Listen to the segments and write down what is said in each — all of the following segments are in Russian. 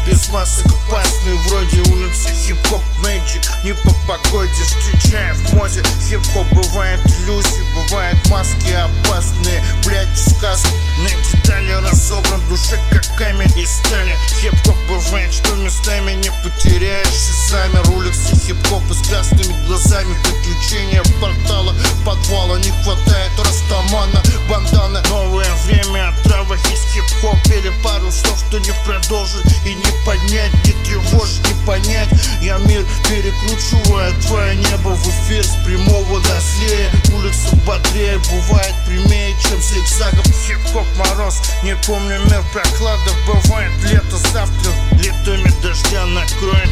без масок опасный, вроде улицы хип-хоп мэджик. Не по погоде встречаем в моде. Хип-хоп бывает иллюзии, бывают маски опасные. Блять, сказки на детали разобран в душе, как камень из стали. Хип-хоп бывает, что местами не потеряешься. Замер улицы хип-хопа с красными глазами. Приключения портала, подвала, не хватает растамана, бандана. Новое время, отрава из хип-хоп. Или пару слов, что не продолжить и не поднять, не тревожить, не понять. Я мир перекручиваю, твое небо в эфир с прямого до злее. Улица бодрее, бывает прямее, чем зигзагом. Хип-хоп мороз, не помню мир прохлада. Бывает лето, завтра летами дождя накроет.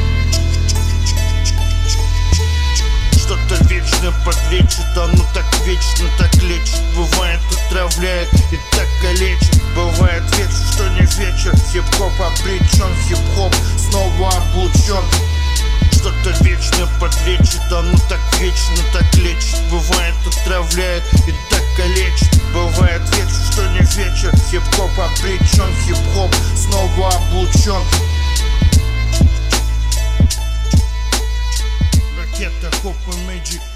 Что-то вечно подлечит, оно так вечно так лечит. Бывает отравляет и так калечит. Бывает вечер, что не вечер. Хип-хоп обречен, хип-хоп снова облучен. Что-то вечно подлечит, оно так вечно так лечит. Бывает отравляет и так калечит. Бывает вечер, что не вечер. Хип-хоп обречен, хип-хоп снова облучен. Ракета, хоп и мэджик.